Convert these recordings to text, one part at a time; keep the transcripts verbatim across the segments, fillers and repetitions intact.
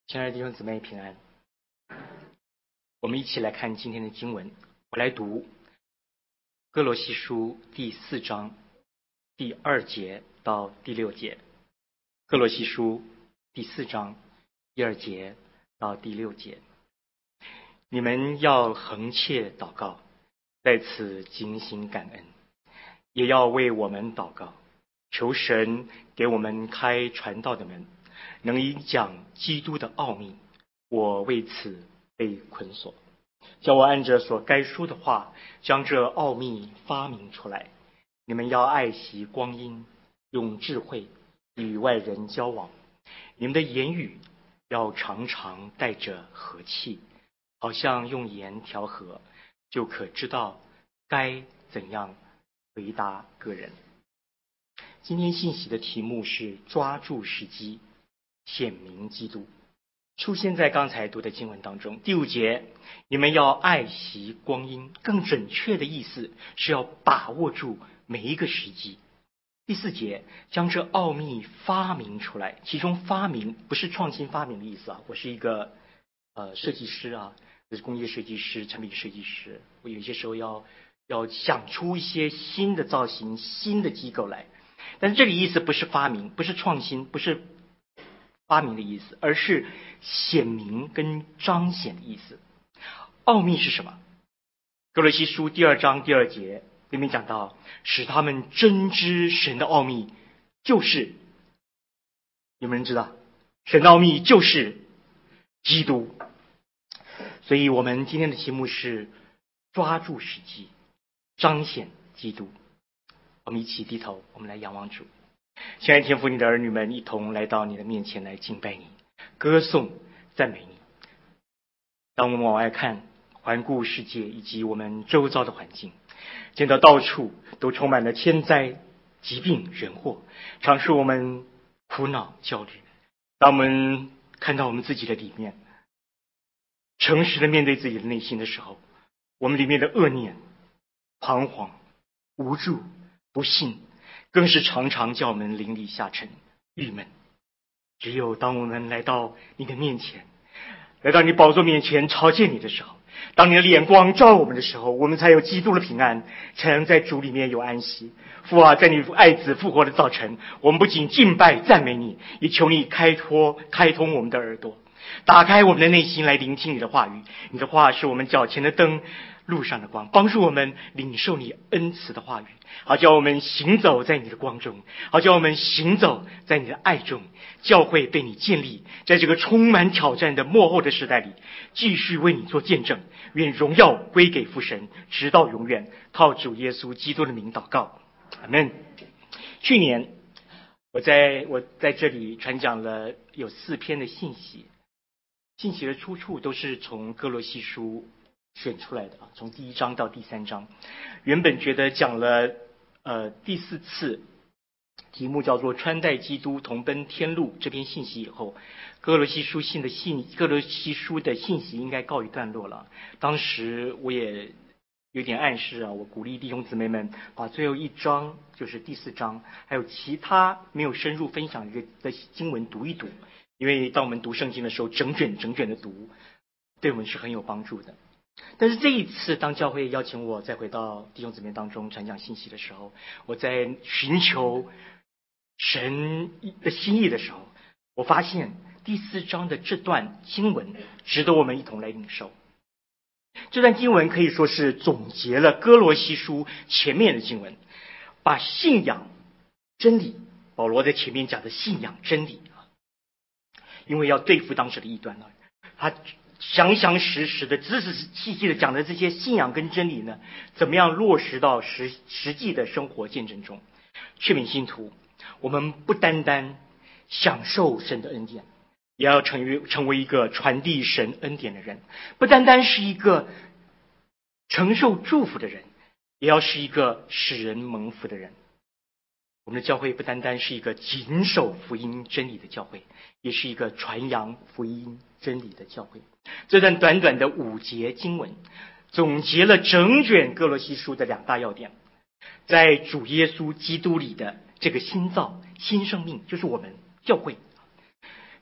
亲爱的弟兄姊妹平安，我们一起来看今天的经文。我来读哥罗西书第四章第二节到第六节。哥罗西书第四章第二节到第六节。你们要恒切祷告，在此警醒感恩，也要为我们祷告，求神给我们开传道的门，能引讲基督的奥秘。我为此被捆锁，叫我按着所该说的话，将这奥秘发明出来。你们要爱惜光阴，用智慧与外人交往。你们的言语要常常带着和气，好像用盐调和，就可知道该怎样回答个人。今天信息的题目是抓住时机，显明基督，出现在刚才读的经文当中。第五节，你们要爱惜光阴，更准确的意思是要把握住每一个时机。第四节，将这奥秘发明出来，其中发明不是创新发明的意思啊，我是一个呃设计师啊，我是工业设计师、产品设计师，我有些时候要要想出一些新的造型、新的机构来。但是这里意思不是发明，不是创新，不是发明的意思，而是显明跟彰显的意思。奥秘是什么？哥罗西书第二章第二节里面讲到，使他们真知神的奥秘，就是有没有人知道？神的奥秘就是基督。所以我们今天的题目是抓住时机，彰显基督。我们一起低头，我们来仰望主。亲爱的天父，你的儿女们一同来到你的面前来敬拜你，歌颂赞美你。当我们往外看，环顾世界以及我们周遭的环境，见到到处都充满了天灾、疾病、人祸，常使我们苦恼焦虑。当我们看到我们自己的里面，诚实的面对自己的内心的时候，我们里面的恶念、彷徨、无助、不信，更是常常叫我们灵里下沉、郁闷。只有当我们来到你的面前，来到你宝座面前朝见你的时候，当你的脸光照我们的时候，我们才有基督的平安，才能在主里面有安息。父啊，在你爱子复活的早晨，我们不仅敬拜赞美你，也求你开拓开通我们的耳朵，打开我们的内心来聆听你的话语。你的话是我们脚前的灯，路上的光，帮助我们领受你恩慈的话语，好叫我们行走在你的光中，好叫我们行走在你的爱中。教会被你建立，在这个充满挑战的末后的时代里，继续为你做见证。愿荣耀归给父神，直到永远。靠主耶稣基督的名祷告，阿们。去年我在我在这里传讲了有四篇的信息，信息的出处都是从哥罗西书选出来的啊，从第一章到第三章。原本觉得讲了呃第四次，题目叫做穿戴基督同奔天路这篇信息以后，哥罗西书信的信哥罗西书的信息应该告一段落了。当时我也有点暗示啊，我鼓励弟兄姊妹们把最后一章，就是第四章，还有其他没有深入分享的经文读一读，因为当我们读圣经的时候，整卷整卷的读，对我们是很有帮助的。但是这一次，当教会邀请我再回到弟兄姊妹当中传讲信息的时候，我在寻求神的心意的时候，我发现第四章的这段经文值得我们一同来领受。这段经文可以说是总结了哥罗西书前面的经文，把信仰真理，保罗在前面讲的信仰真理啊，因为要对付当时的异端呢，他详详实实的、仔仔细细的讲的这些信仰跟真理呢，怎么样落实到实实际的生活见证中，劝勉信徒，我们不单单享受神的恩典，也要成为成为一个传递神恩典的人；不单单是一个承受祝福的人，也要是一个使人蒙福的人。我们的教会不单单是一个谨守福音真理的教会，也是一个传扬福音真理的教会。这段短短的五节经文总结了整卷哥罗西书的两大要点。在主耶稣基督里的这个新造新生命，就是我们教会，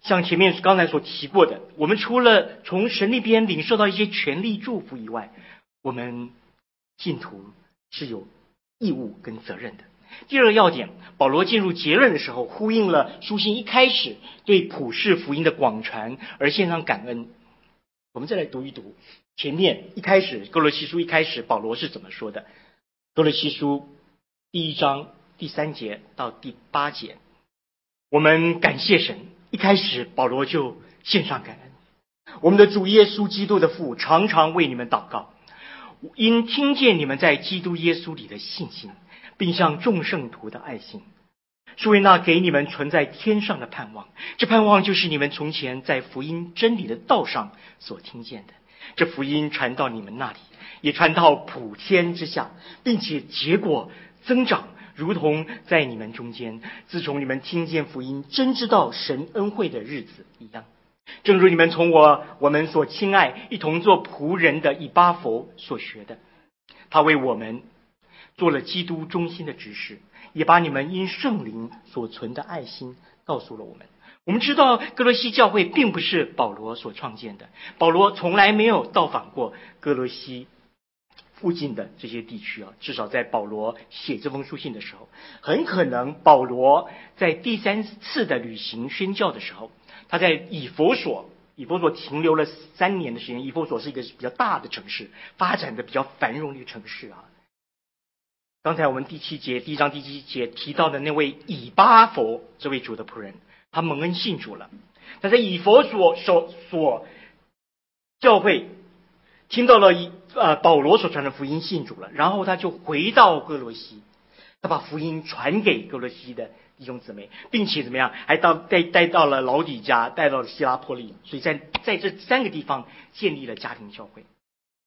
像前面刚才所提过的，我们除了从神那边领受到一些权利祝福以外，我们信徒是有义务跟责任的。第二个要点，保罗进入结论的时候，呼应了书信一开始对普世福音的广传而献上感恩。我们再来读一读前面一开始哥罗西书一开始保罗是怎么说的。哥罗西书第一章第三节到第八节，我们感谢神，一开始保罗就献上感恩。我们的主耶稣基督的父常常为你们祷告，因听见你们在基督耶稣里的信心，并向众圣徒的爱心，是为那给你们存在天上的盼望。这盼望就是你们从前在福音真理的道上所听见的。这福音传到你们那里，也传到普天之下，并且结果增长，如同在你们中间，自从你们听见福音，真知道神恩惠的日子一样。正如你们从我我们所亲爱一同做仆人的以巴弗所学的，他为我们做了基督忠心的执事，也把你们因圣灵所存的爱心告诉了我们。我们知道哥罗西教会并不是保罗所创建的，保罗从来没有到访过哥罗西附近的这些地区啊，至少在保罗写这封书信的时候，很可能保罗在第三次的旅行宣教的时候，他在以弗所，以弗所停留了三年的时间。以弗所是一个比较大的城市，发展的比较繁荣的一个城市啊。刚才我们第七节第一章第七节提到的那位以巴弗，这位主的仆人，他蒙恩信主了。他在以弗所所所教会听到了以呃保罗所传的福音，信主了，然后他就回到哥罗西，他把福音传给哥罗西的弟兄姊妹，并且怎么样，还到带带到了老底嘉，带到了希拉波利，所以在在这三个地方建立了家庭教会，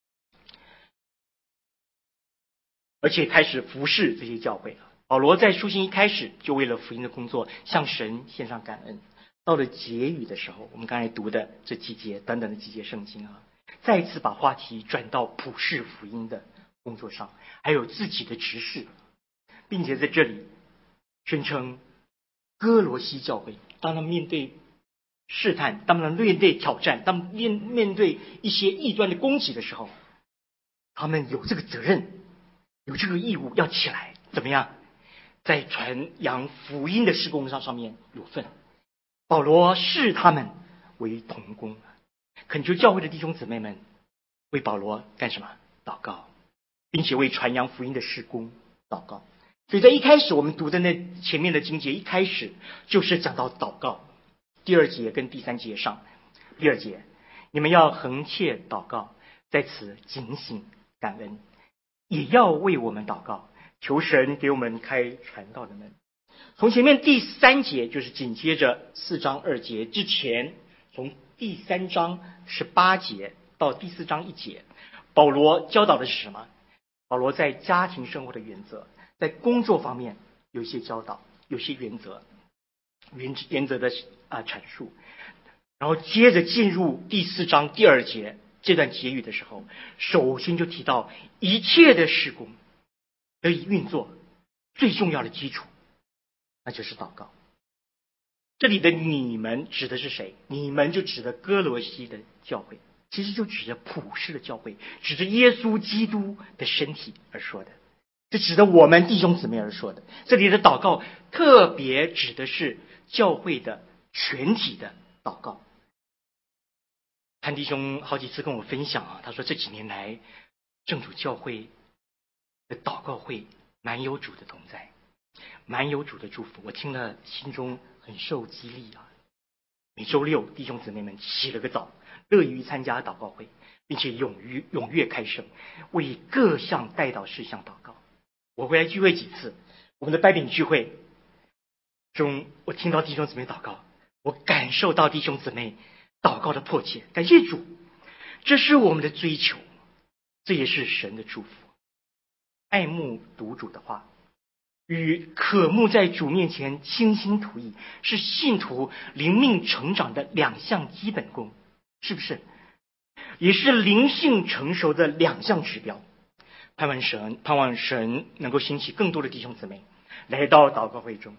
而且开始服侍这些教会了。保罗在书信一开始就为了福音的工作向神献上感恩。到了结语的时候，我们刚才读的这几节短短的几节圣经啊，再次把话题转到普世福音的工作上，还有自己的执事，并且在这里宣称哥罗西教会当他们面对试探，当他们面对挑战，当他们面面对一些异端的攻击的时候，他们有这个责任，有这个义务要起来，怎么样，在传扬福音的事工上上面有份。保罗视他们为同工，恳求教会的弟兄姊妹们为保罗干什么？祷告，并且为传扬福音的事工祷告。所以在一开始我们读的那前面的经节，一开始就是讲到祷告。第二节跟第三节上，第二节，你们要恒切祷告，在此警醒感恩，也要为我们祷告，求神给我们开传道的门。从前面第三节就是紧接着四章二节之前，从第三章十八节到第四章一节，保罗教导的是什么？保罗在家庭生活的原则，在工作方面有一些教导，有些原则原原则的啊阐述。然后接着进入第四章第二节这段结语的时候，首先就提到一切的事工得以运作，最重要的基础那就是祷告。这里的你们指的是谁？你们就指的哥罗西的教会，其实就指着普世的教会，指着耶稣基督的身体而说的，这指的我们弟兄姊妹而说的。这里的祷告特别指的是教会的全体的祷告。潘弟兄好几次跟我分享啊，他说这几年来正主教会的祷告会蛮有主的同在，蛮有主的祝福，我听了心中很受激励啊！每周六弟兄姊妹们起了个早，乐于参加祷告会，并且勇于踊跃开声，为各项代祷事项祷告。我回来聚会几次，我们的掰饼聚会中，我听到弟兄姊妹祷告，我感受到弟兄姊妹祷告的迫切。感谢主，这是我们的追求，这也是神的祝福。爱慕读主的话，与渴慕在主面前倾心吐意，是信徒灵命成长的两项基本功，是不是？也是灵性成熟的两项指标。盼望神，盼望神能够兴起更多的弟兄姊妹来到祷告会中，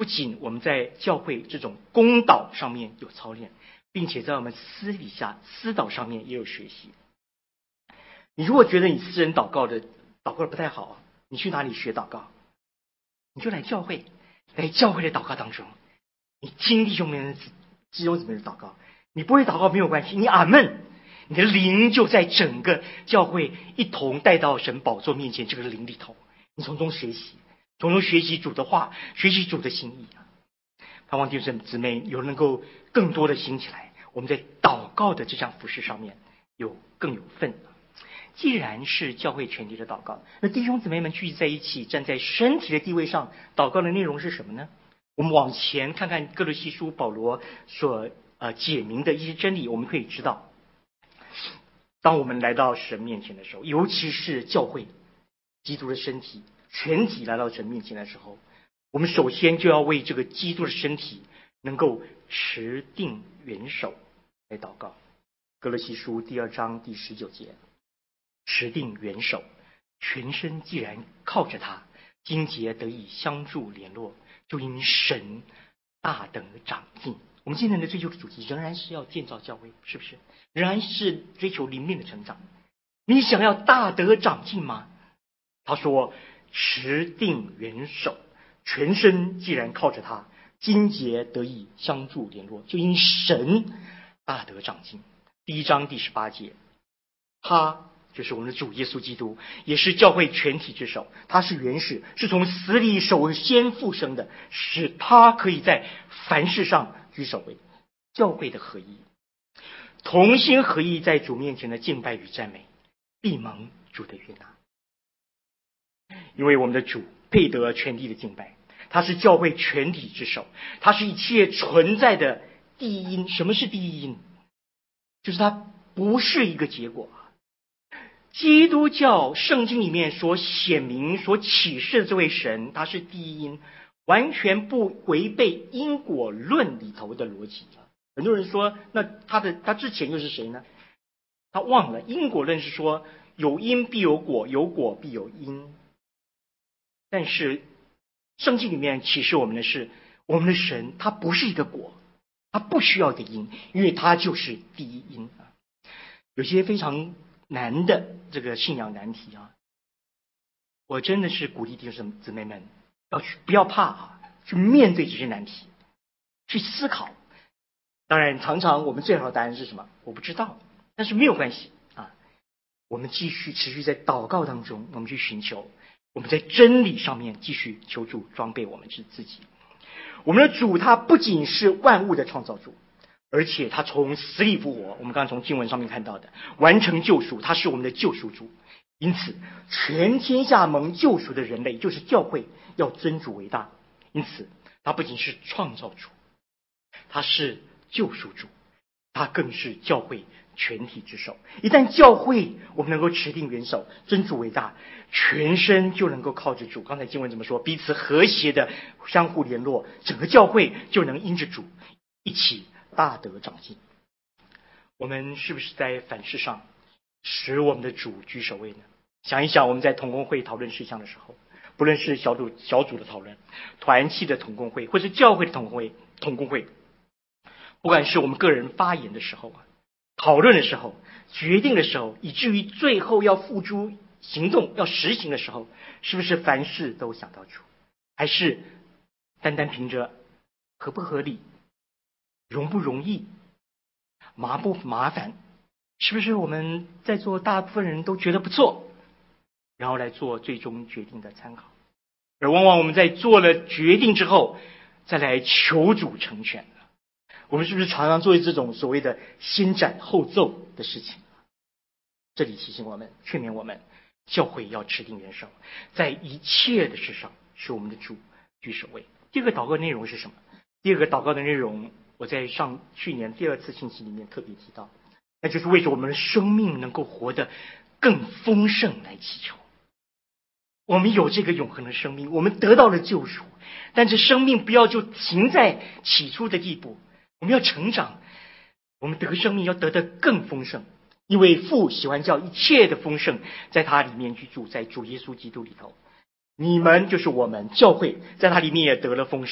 不仅我们在教会这种公祷上面有操练，并且在我们私底下私祷上面也有学习。你如果觉得你私人祷告的祷告的不太好，你去哪里学祷告？你就来教会，来教会的祷告当中，你听弟兄们弟兄姊妹的祷告。你不会祷告没有关系，你阿们，你的灵就在整个教会一同带到神宝座面前这个灵里头，你从中学习，从中学习主的话，学习主的心意啊！盼望弟兄姊妹有能够更多的兴起来，我们在祷告的这项服事上面有更有份。既然是教会全体的祷告，那弟兄姊妹们聚集在一起，站在身体的地位上，祷告的内容是什么呢？我们往前看看哥罗西书保罗所呃解明的一些真理，我们可以知道，当我们来到神面前的时候，尤其是教会基督的身体全体来到神面前的时候，我们首先就要为这个基督的身体能够持定元首来祷告。哥罗西书第二章第十九节，持定元首，全身既然靠着他，经节得以相助联络，就因神大得长进。我们今天的追求的主题仍然是要建造教会，是不是？仍然是追求灵命的成长。你想要大得长进吗？他说持定元首，全身既然靠着他，经节得以相助联络，就因神大得长进。第一章第十八节，他就是我们的主耶稣基督，也是教会全体之首，他是元始，是从死里首先复生的，使他可以在凡事上居首位。教会的合一，同心合一，在主面前的敬拜与赞美，必蒙主的悦纳。因为我们的主配得全体的敬拜，他是教会全体之首，他是一切存在的第一因。什么是第一因？就是他不是一个结果。基督教圣经里面所显明所启示的这位神，他是第一因，完全不违背因果论里头的逻辑。很多人说，那他的他之前又是谁呢？他忘了因果论是说有因必有果，有果必有因。但是圣经里面启示我们的是，我们的神他不是一个果，他不需要一个因，因为他就是第一因。有些非常难的这个信仰难题啊，我真的是鼓励弟兄姊妹们要去，不要怕啊，去面对这些难题，去思考。当然常常我们最好的答案是什么？我不知道，但是没有关系啊，我们继续持续在祷告当中，我们去寻求，我们在真理上面继续求主装备我们自己。我们的主他不仅是万物的创造主，而且他从死里复活，我们刚刚从经文上面看到的，完成救赎，他是我们的救赎主。因此全天下蒙救赎的人类，就是教会，要尊主为大。因此他不仅是创造主，他是救赎主，他更是教会全体之首。一旦教会我们能够持定元首，尊主为大，全身就能够靠着主。刚才经文怎么说？彼此和谐的相互联络，整个教会就能因着主一起大得长进。我们是不是在凡事上使我们的主居首位呢？想一想，我们在同工会讨论事项的时候，不论是小组小组的讨论、团契的同工会，或是教会的同工会、同工会，不管是我们个人发言的时候啊，讨论的时候，决定的时候，以至于最后要付诸行动、要实行的时候，是不是凡事都想到主？还是单单凭着合不合理、容不容易、麻不麻烦？是不是我们在座大部分人都觉得不错，然后来做最终决定的参考？而往往我们在做了决定之后，再来求主成全。我们是不是常常做这种所谓的先斩后奏的事情？这里提醒我们，劝勉我们，教会要持定元首，在一切的事上是我们的主居首位。第二个祷告内容是什么？第二个祷告的内容，我在上去年第二次信息里面特别提到，那就是为着我们的生命能够活得更丰盛来祈求。我们有这个永恒的生命，我们得到了救赎，但是生命不要就停在起初的地步，我们要成长，我们得生命要得得更丰盛，因为父喜欢叫一切的丰盛在他里面居住，在主耶稣基督里头。你们就是我们教会，在他里面也得了丰盛，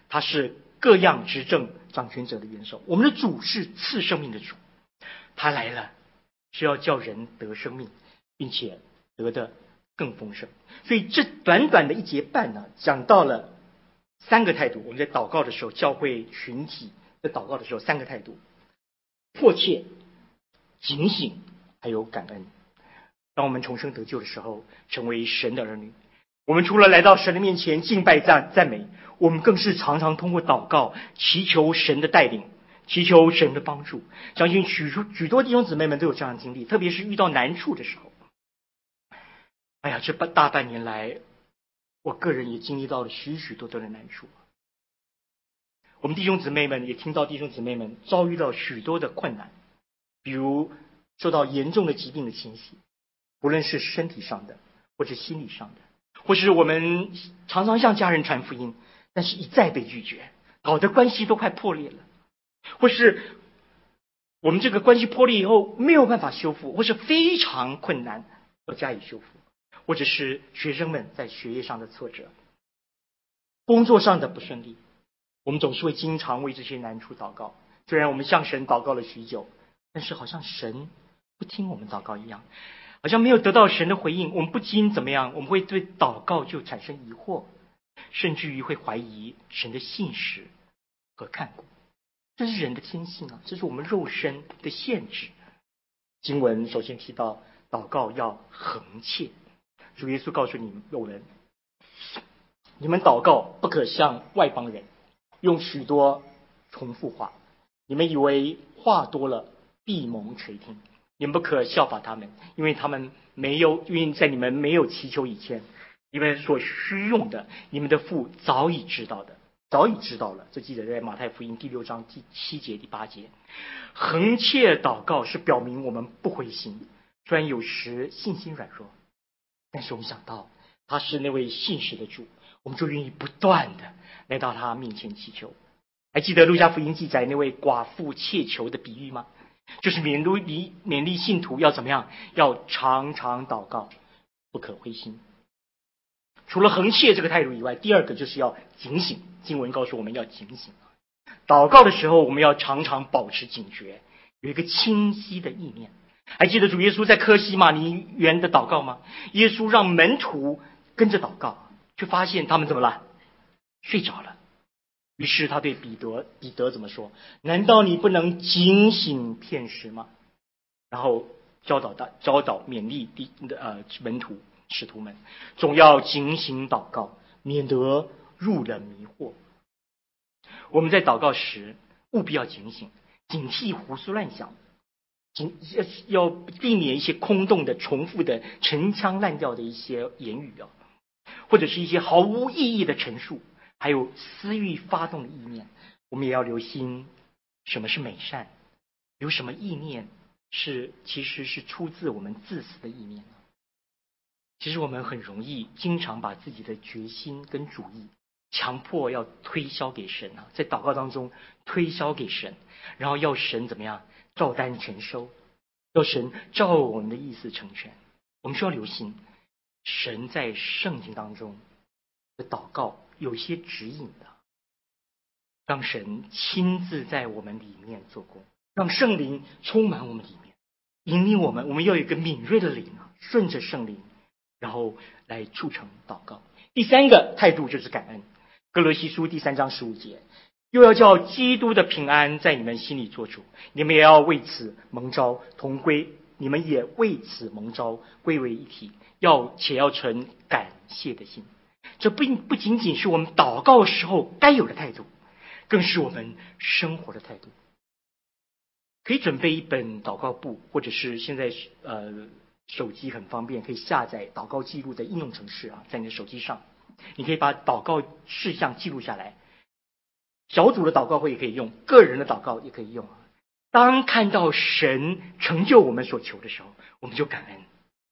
他是各样执政掌权者的元首。我们的主是赐生命的主，他来了是要叫人得生命，并且得的更丰盛。所以这短短的一节半呢，讲到了三个态度。我们在祷告的时候，教会群体在祷告的时候，三个态度：迫切、警醒，还有感恩。当我们重生得救的时候，成为神的儿女，我们除了来到神的面前敬拜赞赞美，我们更是常常通过祷告祈求神的带领，祈求神的帮助。相信许许多弟兄姊妹们都有这样的经历，特别是遇到难处的时候。哎呀，这半大半年来，我个人也经历到了许许多多的难处。我们弟兄姊妹们也听到弟兄姊妹们遭遇到许多的困难，比如受到严重的疾病的侵袭，无论是身体上的或者心理上的，或是我们常常向家人传福音，但是一再被拒绝，搞得关系都快破裂了；或是我们这个关系破裂以后没有办法修复，或是非常困难要加以修复；或者是学生们在学业上的挫折，工作上的不顺利，我们总是会经常为这些难处祷告。虽然我们向神祷告了许久，但是好像神不听我们祷告一样，好像没有得到神的回应。我们不禁怎么样？我们会对祷告就产生疑惑，甚至于会怀疑神的信实和看顾。这是人的天性啊，这是我们肉身的限制。经文首先提到祷告要恒切，主耶稣告诉你们我们，你们祷告不可像外邦人，用许多重复话，你们以为话多了必蒙垂听。你们不可效法他们，因为他们没有，因为在你们没有祈求以前，你们所需用的，你们的父早已知道的，早已知道了。这记得在马太福音第六章第七节、第八节。恒切祷告是表明我们不灰心，虽然有时信心软弱，但是我们想到他是那位信实的主，我们就愿意不断的来到他面前祈求。还记得路加福音记载那位寡妇切求的比喻吗？就是勉励勉励信徒要怎么样？要常常祷告，不可灰心。除了恒切这个态度以外，第二个就是要警醒。经文告诉我们要警醒，祷告的时候我们要常常保持警觉，有一个清晰的意念。还记得主耶稣在客西马尼园的祷告吗？耶稣让门徒跟着祷告，却发现他们怎么了？睡着了。于是他对彼得彼得怎么说？难道你不能警醒片时吗？然后教导大教导勉励第呃门徒使徒们，总要警醒祷告，免得入了迷惑。我们在祷告时务必要警醒，警惕胡思乱想，警要避免一些空洞的、重复的、陈腔滥调的一些言语啊，或者是一些毫无意义的陈述。还有私欲发动的意念，我们也要留心什么是美善，有什么意念是其实是出自我们自私的意念呢？其实我们很容易经常把自己的决心跟主意强迫要推销给神啊，在祷告当中推销给神，然后要神怎么样照单全收，要神照我们的意思成全。我们需要留心神在圣经当中的祷告有些指引的，让神亲自在我们里面做工，让圣灵充满我们里面，引领我们。我们要有一个敏锐的灵啊，顺着圣灵，然后来促成祷告。第三个态度就是感恩。哥罗西书第三章十五节，又要叫基督的平安在你们心里做主，你们也要为此蒙召同归，你们也为此蒙召归为一体，要且要存感谢的心。这不不仅仅是我们祷告时候该有的态度，更是我们生活的态度。可以准备一本祷告簿，或者是现在呃手机很方便，可以下载祷告记录的应用程式啊，在你的手机上，你可以把祷告事项记录下来。小组的祷告会也可以用，个人的祷告也可以用。当看到神成就我们所求的时候，我们就感恩。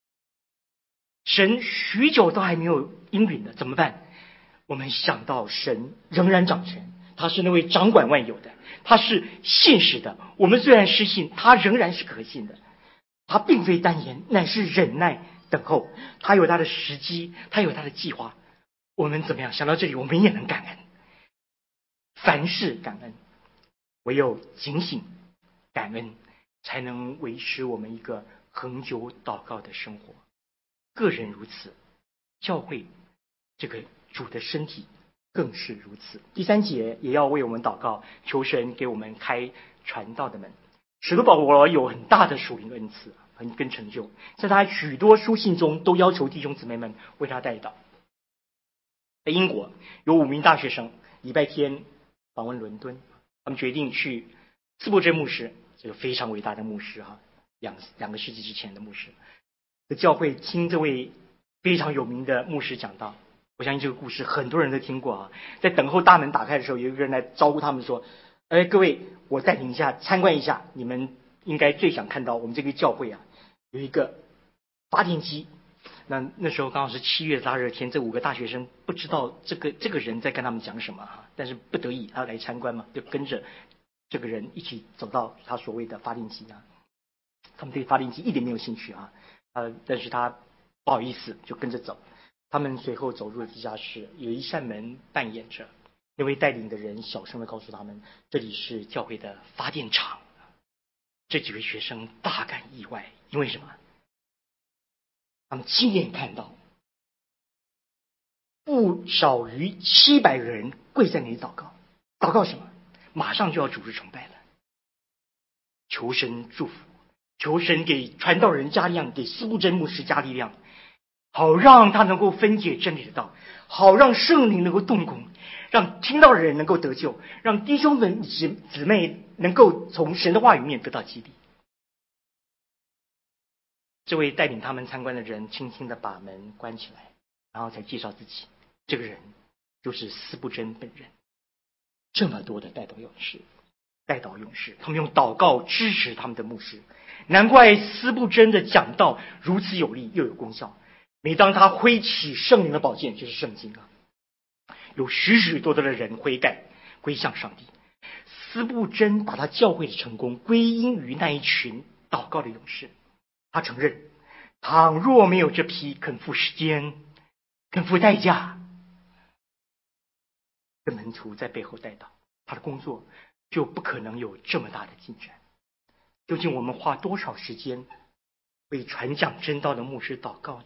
神许久都还没有应允的怎么办？我们想到神仍然掌权，他是那位掌管万有的，他是信实的。我们虽然失信，他仍然是可信的。他并非单言，乃是忍耐等候，他有他的时机，他有他的计划。我们怎么样？想到这里，我们也能感恩。 凡事感恩，唯有警醒感恩，才能维持我们一个恒久祷告的生活。个人如此，教会这个主的身体更是如此。第三节也要为我们祷告，求神给我们开传道的门。使徒保罗有很大的属灵恩赐跟成就，在他许多书信中都要求弟兄姊妹们为他代祷。在英国有五名大学生礼拜天访问伦敦，他们决定去斯布真牧师，这个非常伟大的牧师哈，两两个世纪之前的牧师，的教会听这位非常有名的牧师讲道。我相信这个故事很多人都听过啊。在等候大门打开的时候，有一个人来招呼他们说：“哎，各位，我带领一下，参观一下，你们应该最想看到我们这个教会啊，有一个发电机。”那那时候刚好是七月的大热天，这五个大学生不知道这个这个人在跟他们讲什么啊，但是不得已他来参观嘛，就跟着这个人一起走到他所谓的发电机啊。他们对发电机一点没有兴趣啊，呃，但是他不好意思就跟着走。他们随后走入了地下室，有一扇门扮演着。那位带领的人小声的告诉他们，这里是教会的发电厂。这几位学生大感意外，因为什么？他们亲眼看到不少于七百人跪在那里祷告。祷告什么？马上就要主日崇拜了，求神祝福，求神给传道人加力量，给斯布真牧师加力量，好让他能够分解真理的道，好让圣灵能够动工，让听到的人能够得救，让弟兄们姊姊妹能够从神的话语里面得到激励。这位带领他们参观的人轻轻的把门关起来，然后才介绍自己，这个人就是斯布真本人。这么多的代祷勇士，代祷勇士，他们用祷告支持他们的牧师，难怪斯布真的讲道如此有力又有功效。每当他挥起圣灵的宝剑，就是圣经啊，有许许多多的人悔改归向上帝。斯布真把他教会的成功归因于那一群祷告的勇士。他承认，倘若没有这批肯付时间、肯付代价的门徒在背后带祷，他的工作就不可能有这么大的进展。究竟我们花多少时间为传讲真道的牧师祷告呢？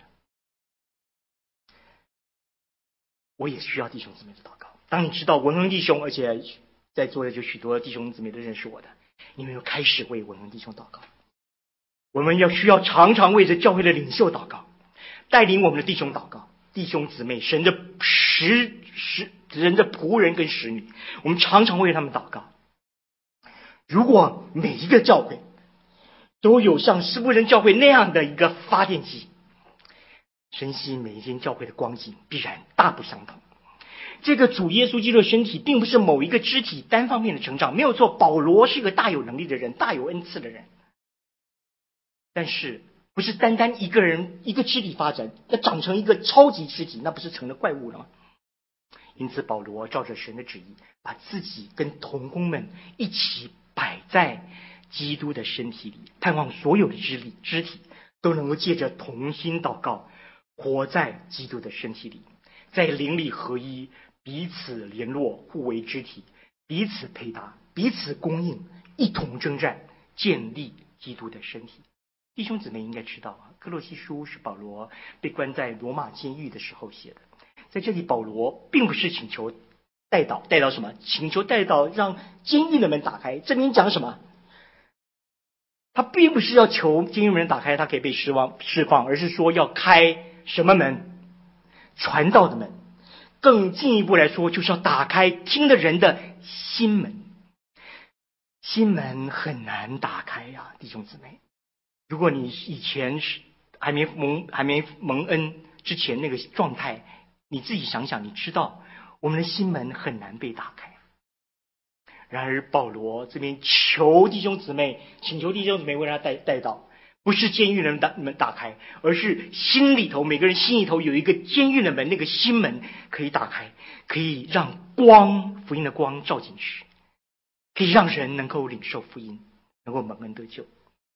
我也需要弟兄姊妹的祷告。当你知道文恩弟兄，而且在座的就许多弟兄姊妹都认识我的，你们又开始为文恩弟兄祷告。我们要需要常常为着教会的领袖祷告，带领我们的弟兄祷告，弟兄姊妹，神的使使人的仆人跟使女，我们常常为他们祷告。如果每一个教会都有像斯布真教会那样的一个发电机，神曦每一间教会的光景必然大不相同。这个主耶稣基督的身体并不是某一个肢体单方面的成长，没有错，保罗是一个大有能力的人，大有恩赐的人，但是不是单单一个人一个肢体发展，要长成一个超级肢体，那不是成了怪物了吗？因此保罗照着神的旨意，把自己跟同工们一起摆在基督的身体里，盼望所有的肢体肢体都能够借着同心祷告，活在基督的身体里，在灵里合一，彼此联络，互为肢体，彼此配搭，彼此供应，一同征战，建立基督的身体。弟兄姊妹应该知道啊，哥罗西书是保罗被关在罗马监狱的时候写的。在这里，保罗并不是请求代祷，代祷什么？请求代祷让监狱的门打开。这边讲什么？他并不是要求监狱门打开，他可以被释放释放，而是说要开什么门？传道的门。更进一步来说，就是要打开听的人的心门。心门很难打开呀、啊，弟兄姊妹。如果你以前是还没蒙还没蒙恩之前那个状态，你自己想想，你知道我们的心门很难被打开。然而保罗这边求弟兄姊妹，请求弟兄姊妹为他带带到，不是监狱的门打开，而是心里头每个人心里头有一个监狱的门，那个心门可以打开，可以让光福音的光照进去，可以让人能够领受福音，能够蒙恩得救。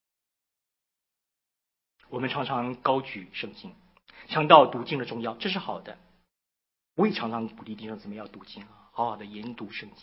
我们常常高举圣经，强调读经的重要，这是好的。我也常常鼓励弟兄姊妹要读经啊，好好的研读圣经。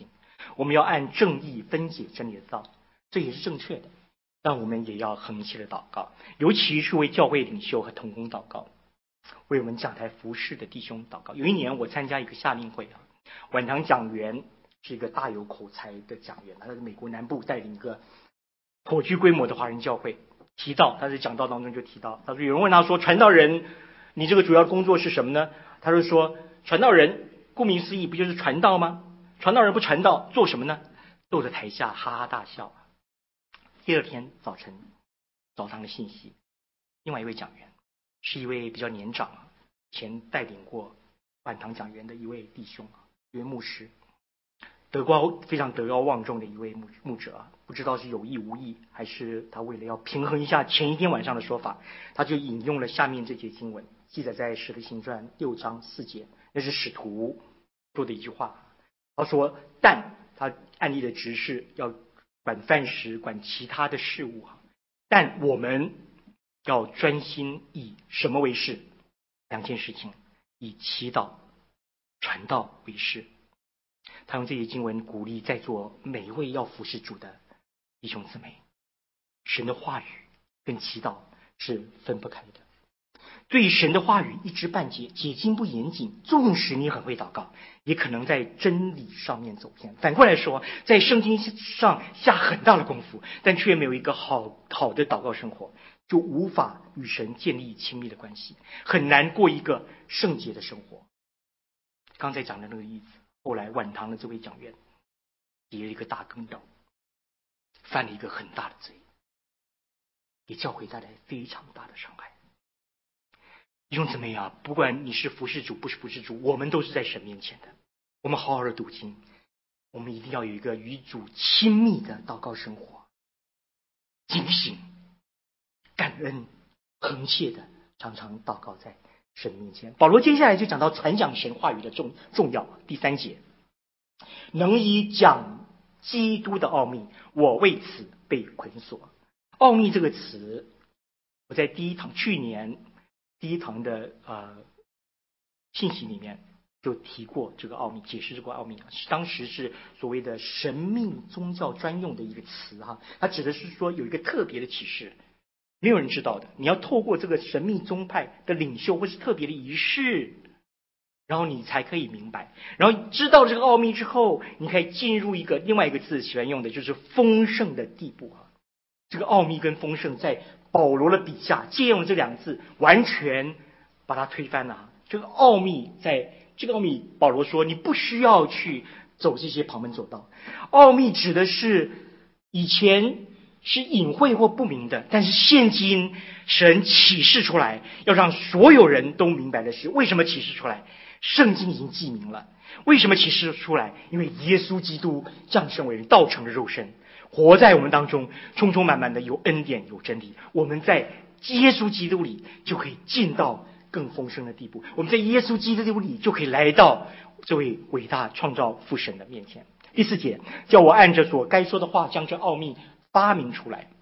我们要按正义分解真理的道，这也是正确的。但我们也要恒切的祷告，尤其是为教会领袖和同工祷告，为我们讲台服侍的弟兄祷告。有一年我参加一个夏令会啊，晚堂讲员是一个大有口才的讲员，他在美国南部带领一个颇具规模的华人教会。提到他在讲道当中就提到，他说有人问他说，传道人你这个主要工作是什么呢？他就说，传道人顾名思义不就是传道吗？传道人不传道做什么呢？逗着台下哈哈大笑。第二天早晨早上的信息，另外一位讲员是一位比较年长，前带领过晚堂讲员的一位弟兄，一位牧师，德高非常德高望重的一位牧牧者，不知道是有意无意，还是他为了要平衡一下前一天晚上的说法，他就引用了下面这节经文，记载在使徒行传六章四节，那是使徒说的一句话。他说，但他案例的指示要管饭食，管其他的事物，但我们要专心以什么为事？两件事情，以祈祷传道为事。他用这些经文鼓励在座每一位要服侍主的弟兄姊妹，神的话语跟祈祷是分不开的。对神的话语一知半解，解经不严谨，纵使你很会祷告，也可能在真理上面走偏。反过来说，在圣经上下很大的功夫，但却没有一个好好的祷告生活，就无法与神建立亲密的关系，很难过一个圣洁的生活。刚才讲的那个例子，后来晚堂的这位讲员跌了一个大跟斗，犯了一个很大的罪，给教会带来非常大的伤害。弟兄姊妹啊，不管你是服侍主不是服侍主，我们都是在神面前的。我们好好的读经，我们一定要有一个与主亲密的祷告生活，警醒、感恩、恒切的常常祷告在神面前。保罗接下来就讲到传讲神话语的重重要。第三节，能以讲基督的奥秘，我为此被捆锁。奥秘这个词，我在第一堂去年第一堂的呃信息里面就提过这个奥秘，解释这个奥秘啊，当时是所谓的神秘宗教专用的一个词哈，它指的是说有一个特别的启示，没有人知道的，你要透过这个神秘宗派的领袖或是特别的仪式，然后你才可以明白，然后知道这个奥秘之后，你可以进入一个另外一个字喜欢用的就是丰盛的地步哈。这个奥秘跟丰盛在保罗的笔下借用这两个字，完全把它推翻了。这个奥秘，在这个奥秘，保罗说你不需要去走这些旁门左道。奥秘指的是以前是隐晦或不明的，但是现今神启示出来，要让所有人都明白的是，为什么启示出来？圣经已经记明了。为什么启示出来？因为耶稣基督降生为人，道成了肉身，活在我们当中，充充满满的有恩典有真理。我们在耶稣基督里就可以进到更丰盛的地步，我们在耶稣基督里就可以来到这位伟大创造父神的面前。第四节，叫我按着所该说的话，将这奥秘发明出来。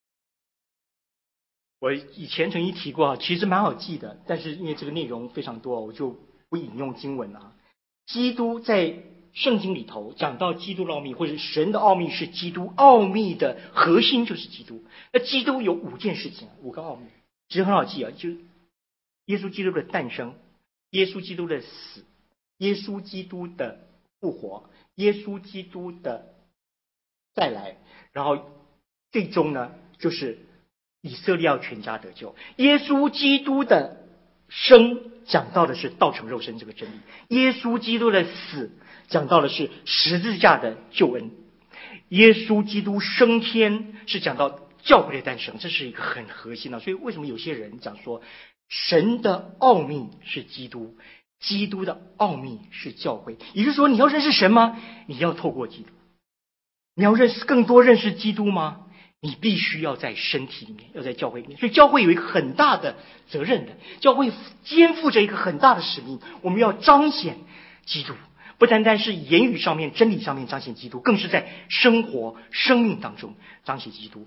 我以前曾经提过，其实蛮好记的，但是因为这个内容非常多，我就不引用经文了。基督在圣经里头讲到基督的奥秘，或者神的奥秘是基督，奥秘的核心就是基督。那基督有五件事情，五个奥秘，其实很好记啊，就耶稣基督的诞生，耶稣基督的死，耶稣基督的复活，耶稣基督的再来，然后最终呢就是以色列要全家得救。耶稣基督的生讲到的是道成肉身这个真理，耶稣基督的死讲到的是十字架的救恩，耶稣基督升天是讲到教会的诞生，这是一个很核心的。所以为什么有些人讲说神的奥秘是基督，基督的奥秘是教会？也就是说，你要认识神吗？你要透过基督。你要认识更多认识基督吗？你必须要在身体里面，要在教会里面。所以教会有一个很大的责任的，教会肩负着一个很大的使命，我们要彰显基督，不单单是言语上面、真理上面彰显基督，更是在生活、生命当中彰显基督。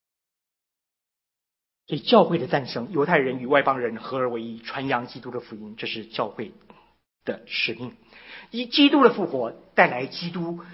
所以教会的诞生，犹太人与外邦人合而为一，传扬基督的福音，这是教会的使命。以基督的复活带来基督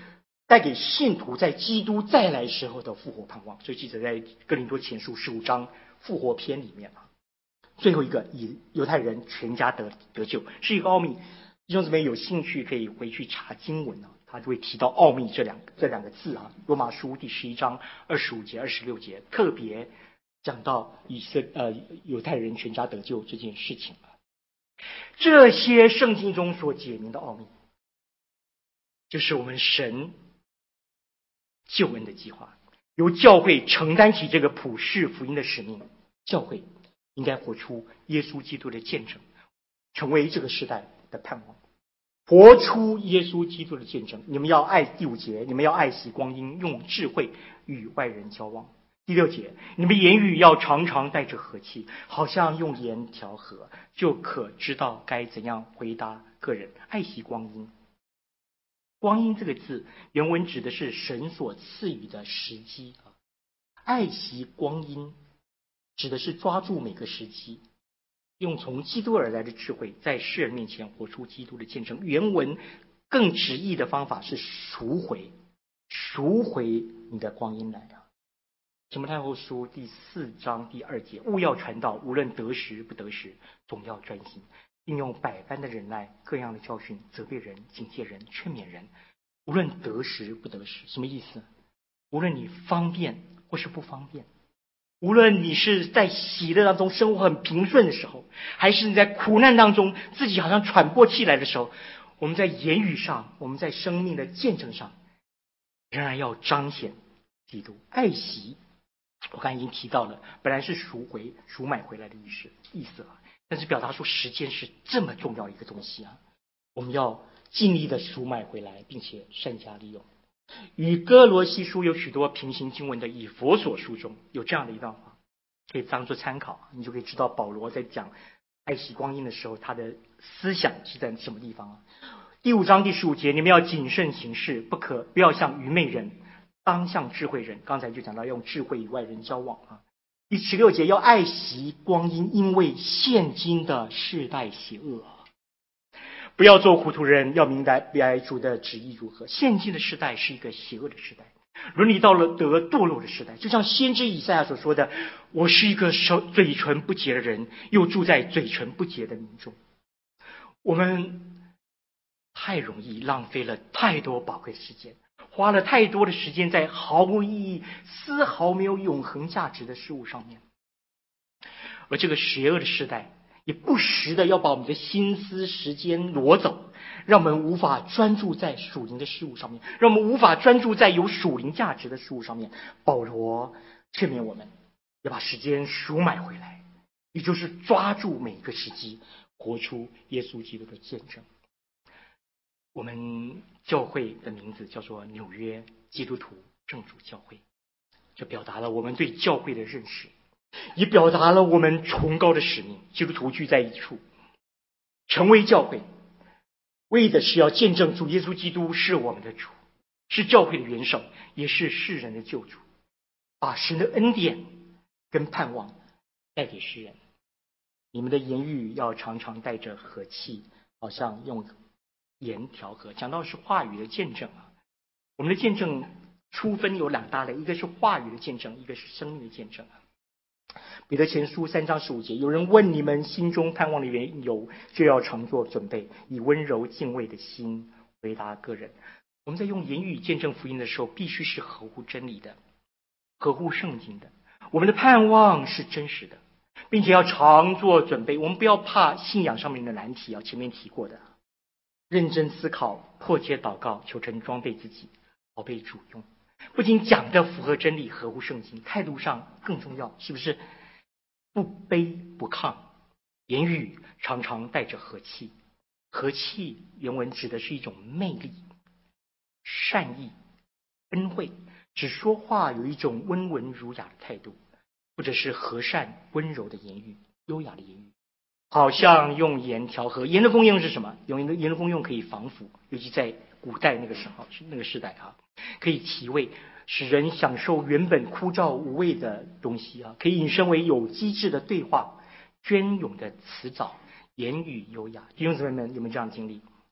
带给信徒在基督再来时候的复活盼望。所以记者在哥林多前书十五章复活篇里面啊，最后一个以犹太人全家得得救是一个奥秘。弟兄姊妹有兴趣可以回去查经文啊，他就会提到奥秘这两这两个字啊。罗马书第十一章二十五节、二十六节特别讲到以色呃犹太人全家得救这件事情啊。这些圣经中所解明的奥秘，就是我们神救恩的计划，由教会承担起这个普世福音的使命。教会应该活出耶稣基督的见证，成为这个时代的盼望，活出耶稣基督的见证。你们要爱，第五节，你们要爱惜光阴，用智慧与外人交往。第六节，你们言语要常常带着和气，好像用盐调和，就可知道该怎样回答个人。爱惜光阴，光阴这个字原文指的是神所赐予的时机啊。爱惜光阴指的是抓住每个时机，用从基督而来的智慧，在世人面前活出基督的见证。原文更直译的方法是赎回，赎回你的光阴来啊。提摩太后书第四章第二节，务要传道，无论得时不得时，总要专心，并用百般的忍耐，各样的教训，责备人，警戒人，劝勉人。无论得时不得时，什么意思？无论你方便或是不方便，无论你是在喜乐当中生活很平顺的时候，还是你在苦难当中自己好像喘不过气来的时候，我们在言语上，我们在生命的见证上，仍然要彰显基督。爱惜，我刚才已经提到了，本来是赎回、赎买回来的意思意思啊，但是表达出时间是这么重要一个东西啊，我们要尽力的赎买回来，并且善加利用。与哥罗西书有许多平行经文的以弗所书中有这样的一段话，可以当作参考，你就可以知道保罗在讲爱惜光阴的时候，他的思想是在什么地方啊。第五章第十五节，你们要谨慎行事，不可不要像愚昧人，当像智慧人。刚才就讲到用智慧与外人交往啊。第十六节，要爱惜光阴，因为现今的世代邪恶，不要做糊涂人，要明白白主的旨意如何。现今的时代是一个邪恶的时代，伦理道德堕落的时代，就像先知以赛亚所说的，我是一个手嘴唇不洁的人，又住在嘴唇不洁的民众。我们太容易浪费了太多宝贵的时间，花了太多的时间在毫无意义、丝毫没有永恒价值的事物上面。而这个邪恶的时代也不时的要把我们的心思时间挪走，让我们无法专注在属灵的事物上面，让我们无法专注在有属灵价值的事物上面。保罗劝勉我们要把时间赎买回来，也就是抓住每个时机，活出耶稣基督的见证。我们教会的名字叫做纽约基督徒正主教会，这表达了我们对教会的认识，也表达了我们崇高的使命。基督徒聚在一处，成为教会，为的是要见证主耶稣基督是我们的主，是教会的元首，也是世人的救主，把神的恩典跟盼望带给世人。你们的言语要常常带着和气，好像用盐调和。讲到是话语的见证啊，我们的见证初分有两大类，一个是话语的见证，一个是生命的见证啊。彼得前书三章十五节，有人问你们心中盼望的缘由，就要常做准备，以温柔敬畏的心回答个人。我们在用言语见证福音的时候，必须是合乎真理的，合乎圣经的。我们的盼望是真实的，并且要常做准备。我们不要怕信仰上面的难题啊，前面提过的，认真思考，迫切祷告，求神装备自己，好被主用。不仅讲的符合真理，合乎圣经，态度上更重要，是不是？不卑不亢，言语常常带着和气。和气原文指的是一种魅力、善意、恩惠，只说话有一种温文儒雅的态度，或者是和善温柔的言语、优雅的言语，好像用盐调和。盐的功用是什么？用盐的功用可以防腐，尤其在古代那个时候那个时代啊，可以提味，使人享受原本枯燥无味的东西啊，可以引申为有机智的对话、隽永的辞藻、言语优雅。弟兄姊妹们，有没有这样的经历？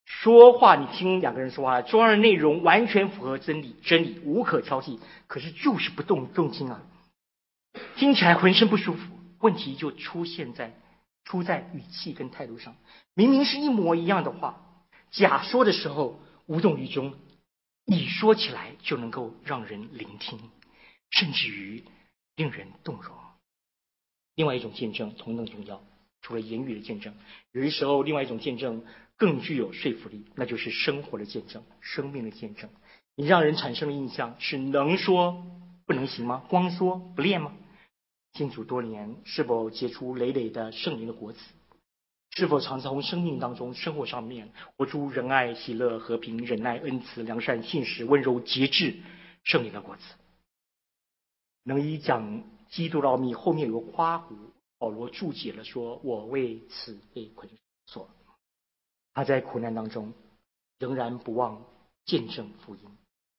说话你听两个人说话，说话的内容完全符合真理，真理无可挑剔，可是就是不动动听啊，听起来浑身不舒服。问题就出现在出在语气跟态度上，明明是一模一样的话，甲说的时候无动于衷，乙说起来就能够让人聆听，甚至于令人动容。另外一种见证同等重要，除了言语的见证，有的时候另外一种见证更具有说服力，那就是生活的见证，生命的见证。你让人产生的印象是能说不能行吗？光说不练吗？信主多年，是否结出累累的圣灵的果子？是否常从生命当中、生活上面活出仁爱、喜乐、和平、忍耐、恩慈、良善、信实、温柔、节制圣灵的果子？能以讲基督的奥秘后面有个夸弧，保罗注解了说：“我为此被捆锁。”他在苦难当中仍然不忘见证福音。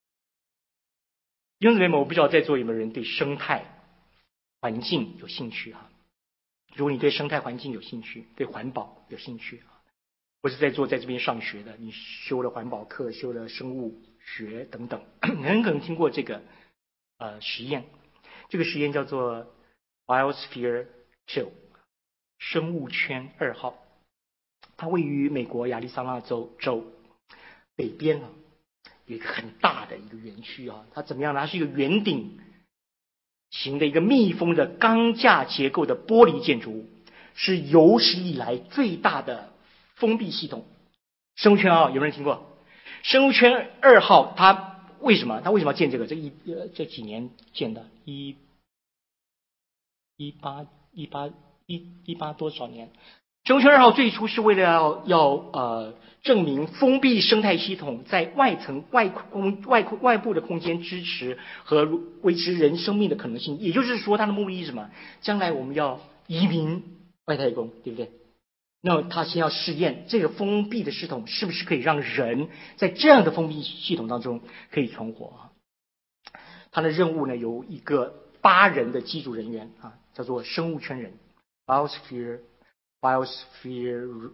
弟兄姊妹们，我不知道在座有没有人对生态环境有兴趣啊？如果你对生态环境有兴趣，对环保有兴趣啊，或是在座在这边上学的，你修了环保课，修了生物学等等，很可能听过这个呃实验。这个实验叫做 Biosphere Two 生物圈二号，它位于美国亚利桑那州州北边啊，有一个很大的一个园区啊。它怎么样呢？它是一个圆顶型的一个密封的钢架结构的玻璃建筑物，是有史以来最大的封闭系统。生物圈二号有没有人听过？生物圈二号它为什么？它为什么要建这个？这一呃这几年建的？一一八一八一一八多少年？生物圈二号最初是为了要要呃证明封闭生态系统在外层外空外外部的空间支持和维持人生命的可能性。也就是说，它的目的是什么？将来我们要移民外太空，对不对？那他先要试验这个封闭的系统是不是可以让人在这样的封闭系统当中可以存活。他的任务呢，由一个八人的机组人员啊，叫做生物圈人 Biosphere Biosphere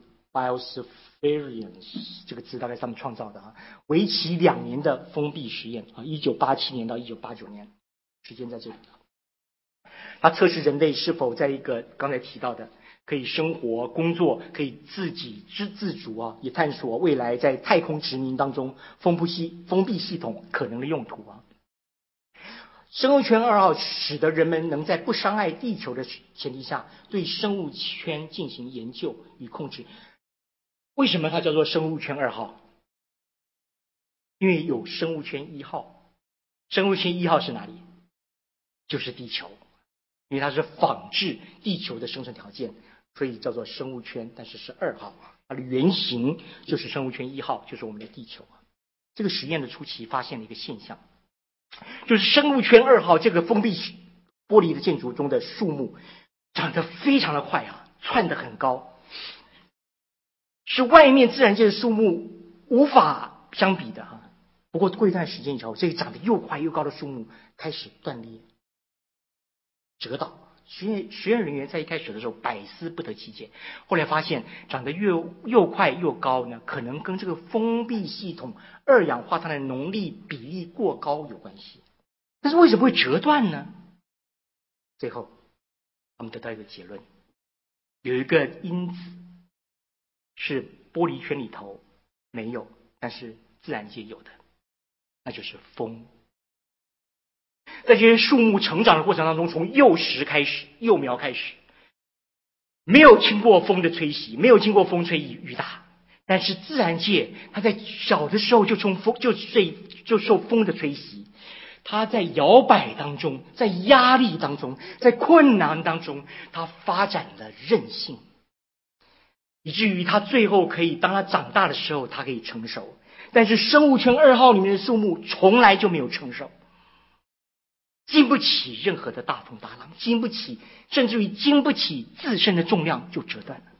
Biosphereans 这个字大概是他们创造的啊，为期两年的封闭实验啊，一九八七年到一九八九年，时间在这里。他测试人类是否在一个刚才提到的可以生活、工作、可以自给自自足啊，也探索未来在太空殖民当中封闭系封闭系统可能的用途啊。生物圈二号使得人们能在不伤害地球的前提下，对生物圈进行研究与控制。为什么它叫做生物圈二号？因为有生物圈一号，生物圈一号是哪里？就是地球，因为它是仿制地球的生存条件，所以叫做生物圈，但是是二号，它的原型就是生物圈一号，就是我们的地球。这个实验的初期发现了一个现象，就是生物圈二号这个封闭玻璃的建筑中的树木长得非常的快啊，窜得很高，是外面自然界的树木无法相比的啊。不过过一段时间以后，这个长得又快又高的树木开始断裂、折倒。实验实验人员在一开始的时候百思不得其解，后来发现长得越又快又高呢，可能跟这个封闭系统二氧化碳的浓力比例过高有关系。但是为什么会折断呢？最后他们得到一个结论，有一个因子是玻璃圈里头没有，但是自然界有的，那就是风。在这些树木成长的过程当中，从幼时开始，幼苗开始，没有经过风的吹袭，没有经过风吹雨打，但是自然界它在小的时候就从风就受就受风的吹袭，它在摇摆当中，在压力当中，在困难当中，它发展了韧性，以至于它最后可以，当它长大的时候，它可以成熟。但是生物圈二号里面的树木从来就没有成熟，经不起任何的大风大浪，经不起，甚至于经不起自身的重量就折断了。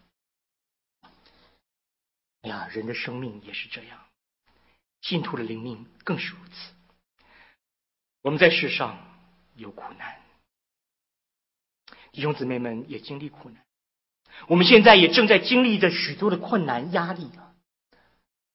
哎呀，人的生命也是这样，信徒的灵命更是如此。我们在世上有苦难，弟兄姊妹们也经历苦难，我们现在也正在经历着许多的困难压力啊。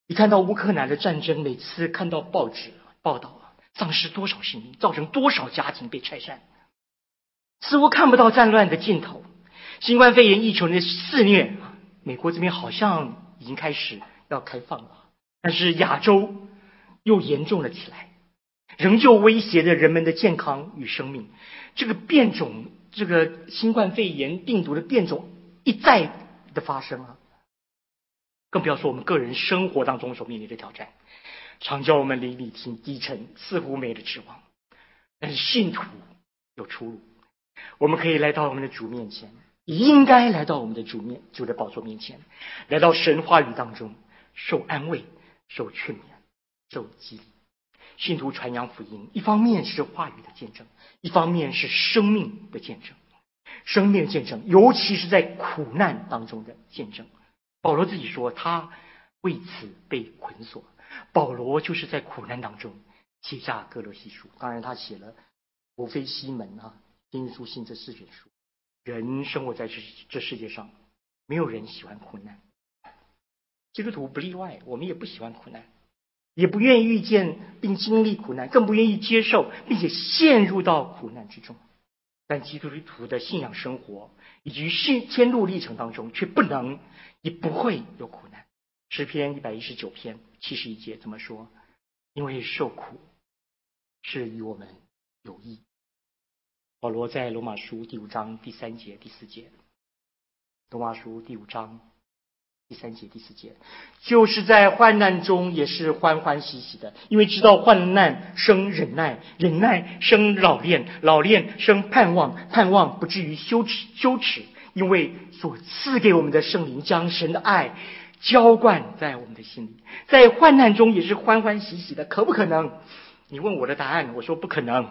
你看到乌克兰的战争，每次看到报纸报道啊，丧失多少性命，造成多少家庭被拆散，似乎看不到战乱的尽头。新冠肺炎疫情的肆虐，美国这边好像已经开始要开放了，但是亚洲又严重了起来，仍旧威胁着人们的健康与生命。这个变种，这个新冠肺炎病毒的变种一再的发生啊，更不要说我们个人生活当中所面临的挑战，常叫我们灵里挺低沉，似乎没了指望。但是信徒有出路，我们可以来到我们的主面前，也应该来到我们的主面主的宝座面前，来到神话语当中，受安慰，受劝勉，受激励。信徒传扬福音，一方面是话语的见证，一方面是生命的见证。生命的见证，尤其是在苦难当中的见证。保罗自己说，他为此被捆锁。保罗就是在苦难当中写下哥罗西书，当然他写了伯非西门啊、丁书信这四卷书。人生活在这这世界上，没有人喜欢苦难，基督徒不例外，我们也不喜欢苦难，也不愿意遇见并经历苦难，更不愿意接受并且陷入到苦难之中。但基督徒的信仰生活以及信天路历程当中，却不能也不会有苦难。诗篇一百一十九篇七十一节怎么说？因为受苦是与我们有益。保罗在罗马书第五章第三节第四节，罗马书第五章第三节第四节，就是在患难中也是欢欢喜喜的，因为知道患难生忍耐，忍耐生老练，老练生盼望，盼望不至于羞耻羞耻，因为所赐给我们的圣灵将神的爱浇灌在我们的心里，在患难中也是欢欢喜喜的。可不可能？你问我的答案，我说不可能，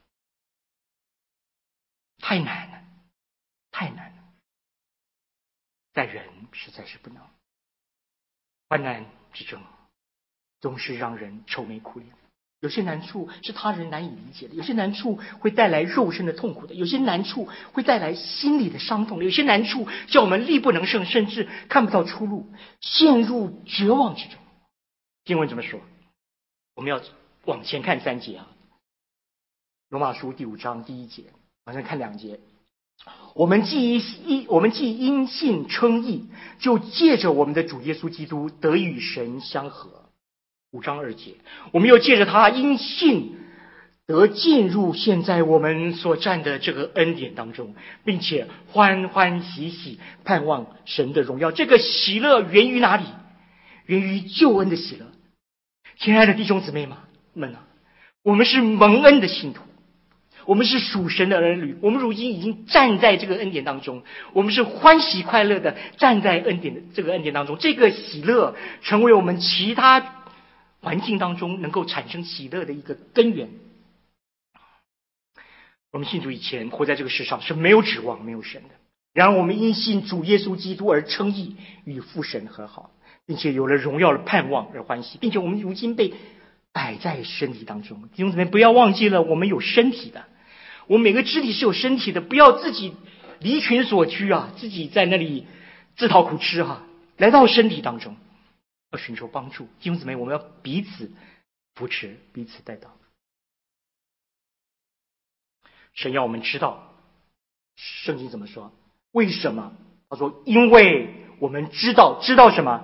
太难了，太难了，在人实在是不能。患难之中总是让人愁眉苦脸，有些难处是他人难以理解的，有些难处会带来肉身的痛苦的，有些难处会带来心理的伤痛的，有些难处叫我们力不能胜，甚至看不到出路，陷入绝望之中。经文怎么说？我们要往前看三节啊，罗马书第五章第一节，往上看两节。我们既因我们既因信称义，就借着我们的主耶稣基督得与神相合。五章二节，我们又借着他因信得进入现在我们所站的这个恩典当中，并且欢欢喜喜盼望神的荣耀。这个喜乐源于哪里？源于救恩的喜乐。亲爱的弟兄姊妹们啊，我们是蒙恩的信徒，我们是属神的儿女，我们如今已经站在这个恩典当中，我们是欢喜快乐的站在恩典的这个恩典当中。这个喜乐成为我们其他环境当中能够产生喜乐的一个根源。我们信主以前活在这个世上是没有指望没有神的，然而我们因信主耶稣基督而称义，与父神和好，并且有了荣耀的盼望而欢喜，并且我们如今被摆在身体当中。弟兄姊妹，不要忘记了我们有身体的，我们每个肢体是有身体的，不要自己离群所居啊，自己在那里自讨苦吃哈、啊，来到身体当中要寻求帮助。弟兄姊妹，我们要彼此扶持，彼此带导。神要我们知道圣经怎么说，为什么？他说因为我们知道，知道什么？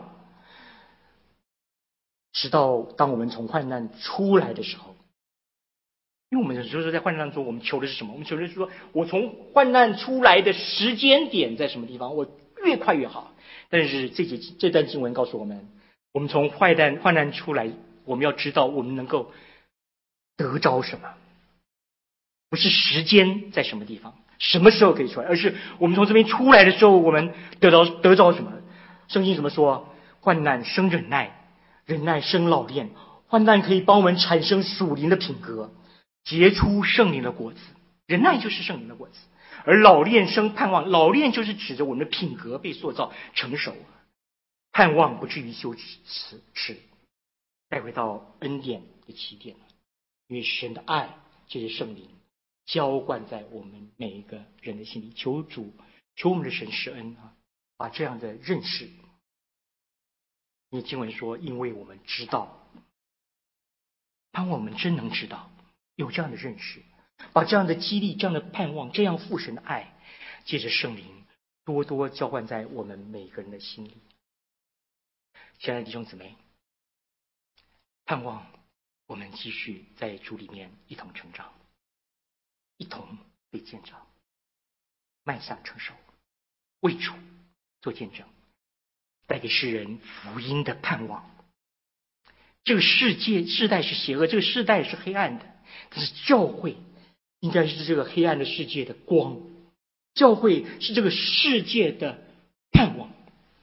直到当我们从患难出来的时候，因为我们有时候在患难当中，我们求的是什么？我们求的是说，我从患难出来的时间点在什么地方，我越快越好。但是这节这段经文告诉我们，我们从患难患难出来，我们要知道我们能够得着什么，不是时间在什么地方，什么时候可以出来，而是我们从这边出来的时候，我们得到得着什么？圣经怎么说？患难生忍耐，忍耐生老练。患难可以帮我们产生属灵的品格，结出圣灵的果子。忍耐就是圣灵的果子，而老练生盼望，老练就是指着我们的品格被塑造成熟，盼望不至于羞耻，带回到恩典的起点。因为神的爱就是圣灵浇灌在我们每一个人的心里。求主，求我们的神施恩啊，把这样的认识你经文说，因为我们知道，盼望我们真能知道，有这样的认识，把这样的激励、这样的盼望、这样父神的爱，借着圣灵多多浇灌在我们每个人的心里。亲爱的弟兄姊妹，盼望我们继续在主里面一同成长，一同被建造，迈向成熟，为主做见证，带给世人福音的盼望。这个世界世代是邪恶，这个世代是黑暗的，但是教会应该是这个黑暗的世界的光，教会是这个世界的盼望。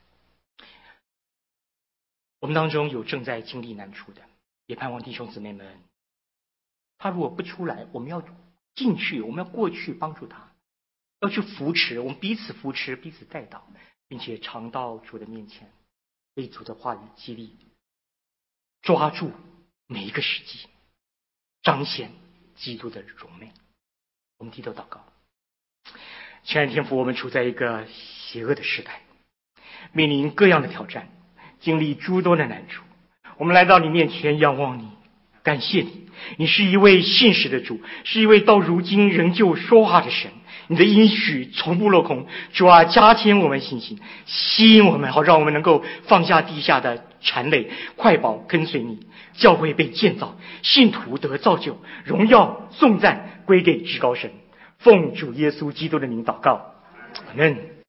我们当中有正在经历难处的，也盼望弟兄姊妹们，他如果不出来，我们要进去，我们要过去帮助他，要去扶持，我们彼此扶持，彼此带导，并且常到主的面前，被主的话语激励，抓住每一个时机，彰显基督的荣美。我们低头祷告。亲爱的天父，我们处在一个邪恶的时代，面临各样的挑战，经历诸多的难处，我们来到你面前仰望你，感谢你，你是一位信实的主，是一位到如今仍旧说话的神，你的应许从不落空。主啊，加添我们信心，吸引我们，好让我们能够放下地下的缠累，快跑跟随你。教会被建造，信徒得造就，荣耀颂赞归给至高神。奉主耶稣基督的名祷告，阿们。